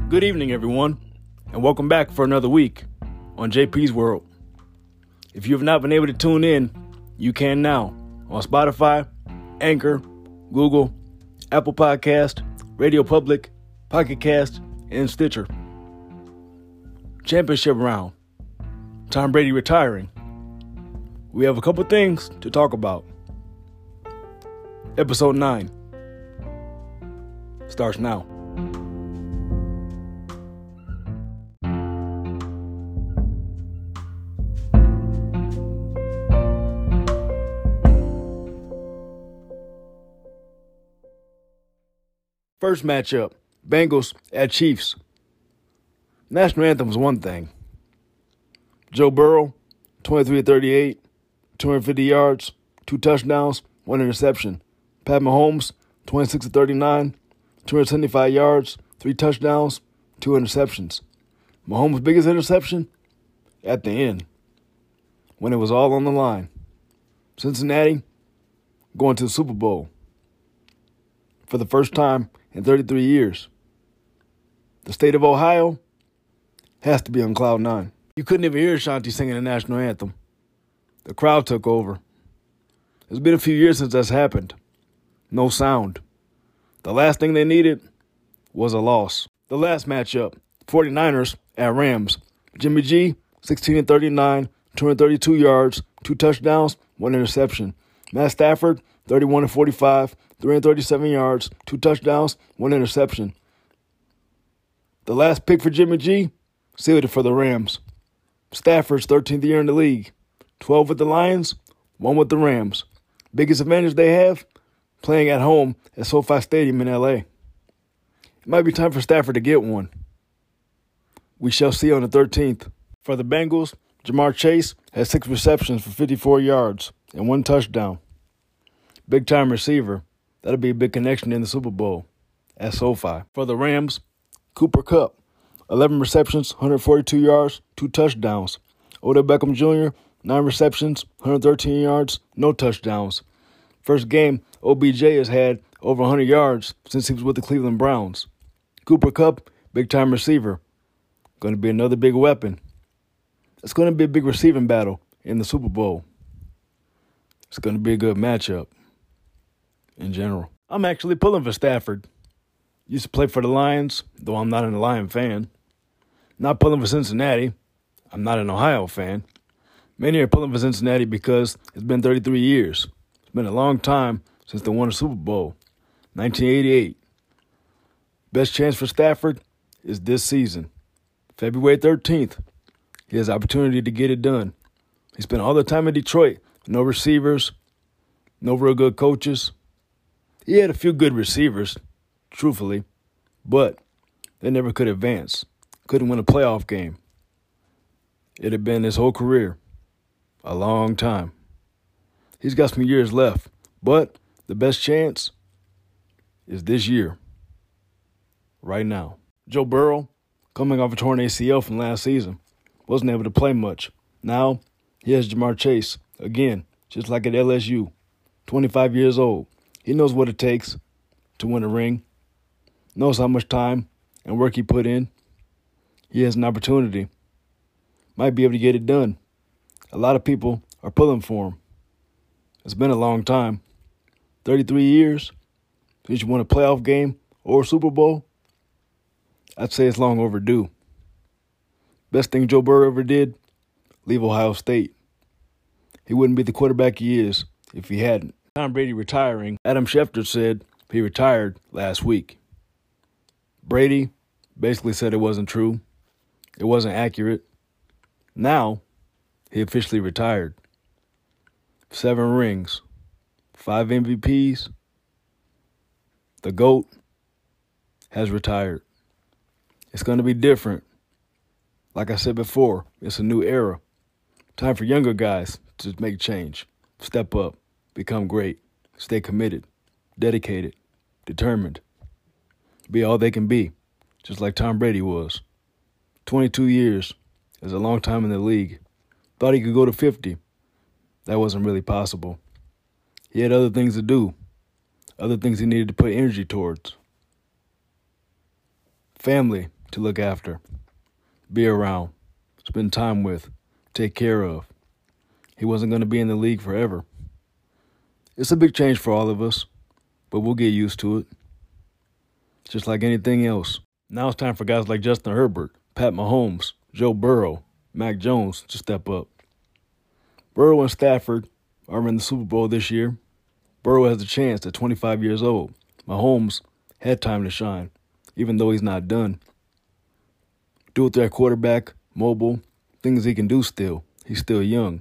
Good evening, everyone, and welcome back for another week on JP's World. If you have not been able to tune in, you can now on Spotify, Anchor, Google, Apple Podcast, Radio Public, Pocket Cast, and Stitcher. Championship round. Tom Brady retiring. We have a couple things to talk about. Episode 9 starts now. First matchup, Bengals at Chiefs. National anthem was one thing. Joe Burrow, 23-38, 250 yards, 2 touchdowns, 1 interception. Pat Mahomes, 26-39, 275 yards, 3 touchdowns, 2 interceptions. Mahomes' biggest interception? At the end, when it was all on the line. Cincinnati going to the Super Bowl for the first time in 33 years. The state of Ohio has to be on cloud 9. You couldn't even hear Ashanti singing the national anthem. The crowd took over. It's been a few years since that's happened. No sound. The last thing they needed was a loss. The last matchup, 49ers at Rams. Jimmy G, 16-39, 232 yards, 2 touchdowns, 1 interception. Matt Stafford, 31-45, 337 yards, 2 touchdowns, 1 interception. The last pick for Jimmy G sealed it for the Rams. Stafford's 13th year in the league. 12 with the Lions, 1 with the Rams. Biggest advantage they have? Playing at home at SoFi Stadium in L.A. It might be time for Stafford to get one. We shall see on the 13th. For the Bengals, Jamar Chase has 6 receptions for 54 yards and 1 touchdown. Big-time receiver. That'll be a big connection in the Super Bowl at SoFi. For the Rams, Cooper Kupp, 11 receptions, 142 yards, 2 touchdowns. Odell Beckham Jr., 9 receptions, 113 yards, no touchdowns. First game OBJ has had over 100 yards since he was with the Cleveland Browns. Cooper Kupp, big-time receiver. Going to be another big weapon. It's going to be a big receiving battle in the Super Bowl. It's going to be a good matchup in general. I'm actually pulling for Stafford. Used to play for the Lions, though I'm not an Lion fan. Not pulling for Cincinnati. I'm not an Ohio fan. Many are pulling for Cincinnati because it's been 33 years. It's been a long time since they won a Super Bowl. 1988. Best chance for Stafford is this season. February 13th. He has opportunity to get it done. He spent all the time in Detroit. No receivers. No real good coaches. He had a few good receivers, truthfully, but they never could advance. Couldn't win a playoff game. It had been his whole career. A long time. He's got some years left, but the best chance is this year. Right now. Joe Burrow, coming off a torn ACL from last season, wasn't able to play much. Now, he has Jamar Chase, again, just like at LSU, 25 years old. He knows what it takes to win a ring, knows how much time and work he put in. He has an opportunity. Might be able to get it done. A lot of people are pulling for him. It's been a long time. 33 years since you won a playoff game or a Super Bowl. I'd say it's long overdue. Best thing Joe Burrow ever did, leave Ohio State. He wouldn't be the quarterback he is if he hadn't. Tom Brady retiring, Adam Schefter said he retired last week. Brady basically said it wasn't true. It wasn't accurate. Now, he officially retired. 7 rings, 5 MVPs. The GOAT has retired. It's going to be different. Like I said before, it's a new era. Time for younger guys to make change, step up, become great, stay committed, dedicated, determined, be all they can be, just like Tom Brady was. 22 years is a long time in the league. Thought he could go to 50. That wasn't really possible. He had other things to do, other things he needed to put energy towards. Family to look after, be around, spend time with, take care of. He wasn't going to be in the league forever. It's a big change for all of us, but we'll get used to it. Just like anything else. Now it's time for guys like Justin Herbert, Pat Mahomes, Joe Burrow, Mac Jones to step up. Burrow and Stafford are in the Super Bowl this year. Burrow has a chance at 25 years old. Mahomes had time to shine, even though he's not done. Do it to that quarterback, mobile, things he can do still. He's still young.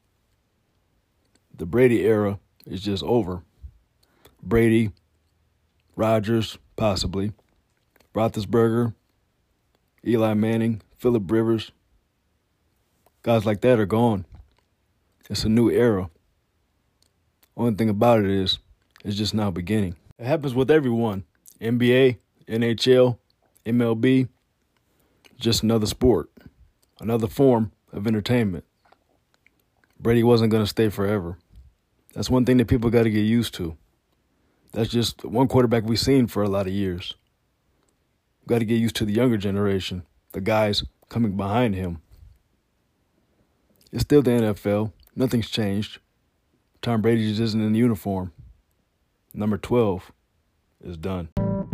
The Brady era is just over. Brady, Rodgers, possibly, Roethlisberger, Eli Manning, Phillip Rivers. Guys like that are gone. It's a new era. Only thing about it is, it's just now beginning. It happens with everyone. NBA, NHL, MLB, just another sport, another form of entertainment. Brady wasn't going to stay forever. That's one thing that people got to get used to. That's just one quarterback we've seen for a lot of years. Got to get used to the younger generation, the guys coming behind him. It's still the NFL. Nothing's changed. Tom Brady just isn't in uniform. Number 12 is done.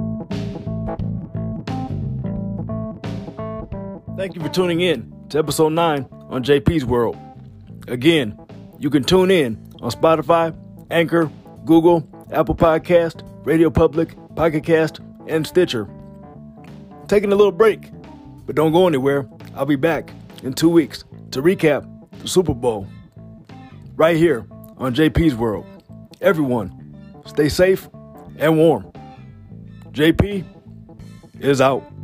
Thank you for tuning in to episode 9 on JP's World. Again, you can tune in on Spotify, Anchor, Google, Apple Podcast, Radio Public, Pocket Cast, and Stitcher. Taking a little break, but don't go anywhere. I'll be back in 2 weeks to recap the Super Bowl. Right here on JP's World. Everyone, stay safe and warm. JP is out.